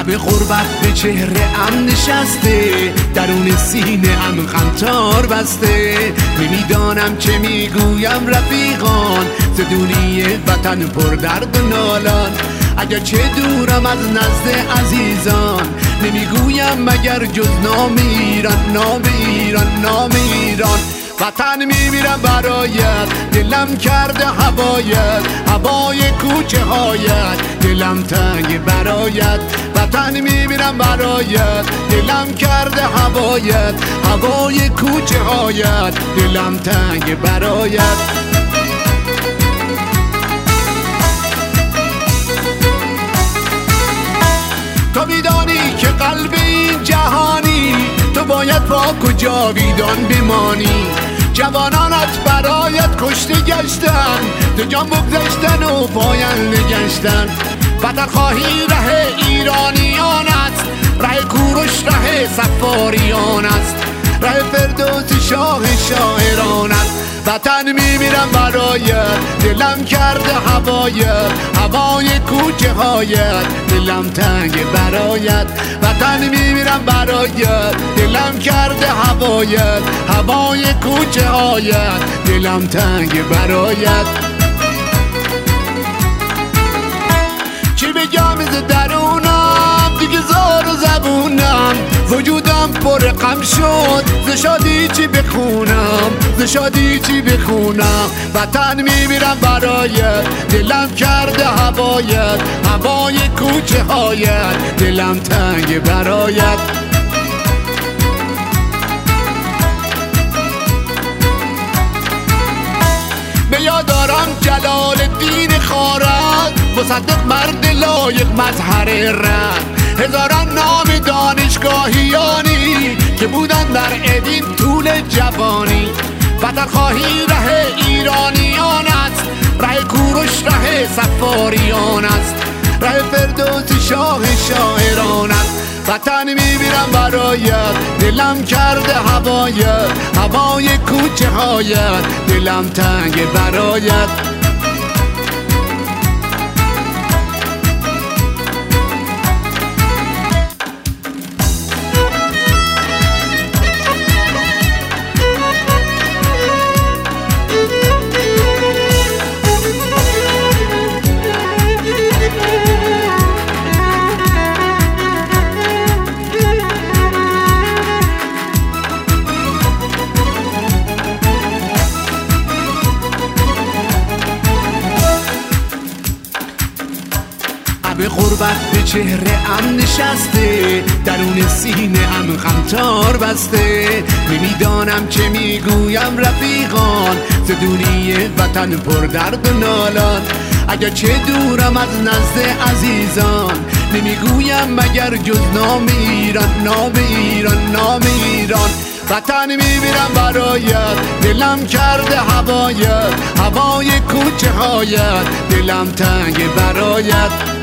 به غربت به چهره ام نشسته، درون سینه ام غمتار بسته. نمیدانم چه میگویم رفیقان، ز دونی وطن پر درد و نالان. اگر چه دورم از نزد عزیزان، نمیگویم مگر جز نام ایران، نام ایران، نام ایران. وطن میمیرم برایت، دلم کرده هوایت، هوای کوچه هایت، دلم تنگ برایت. وطن میمیرم برایت، دلم کرده هوایت، هوای کوچه هایت، دلم تنگ برایت. تو میدانی که قلب این جهانی، تو باید پاک و جاویدان بمانی. جوانانت برایت کشته گشتن، تو جان بگذشتن و پاینده گشتن. وطن خواهی ره ایرانیان است، ره کوروش ره سفاریان است، ره فردوس شاه شاعران است. وطن میمیرم برایت، دلم کرده هوایت، هوای کوچه هایت، دلم تنگ برایت. وطن میمیرم برایت، دلم کرده هوایت، هوای کوچه هایت، دلم تنگ برایت. چی بگم ز درونم، دیگه زار و زبونم، وجودم پر غم شد، ز شادی چی بخونم، ز شادی چی بخونم. وطن میمیرم برایت، دلم کرده هوایت، هوای کوچه هایت، دلم تنگ برایت. به یاد دارم جلال الدین خوارزم، مصدق مرد لایق مظهر رد. هزاران نام دانشگاهیانی که بودن در ادین طول جوانی. وطن خواهی ره ایرانیان است، ره کوروش ره سفاریان است، ره فردوس شاه شاعران است. وطن میمیرم برایت، دلم کرده هوایت، هوای کوچه هایت، دلم تنگ برایت. به غربت به چهره ام نشسته، درون سینه ام غمتار بسته. نمیدانم چه میگویم رفیقان، ز دونی وطن پر درد و نالان. اگر چه دورم از نزد عزیزان، نمیگویم مگر جز نام ایران، نام ایران، نام ایران. وطن میمیرم برایت، دلم کرده هوایت، هوای کوچه هایت، دلم تنگ برایت.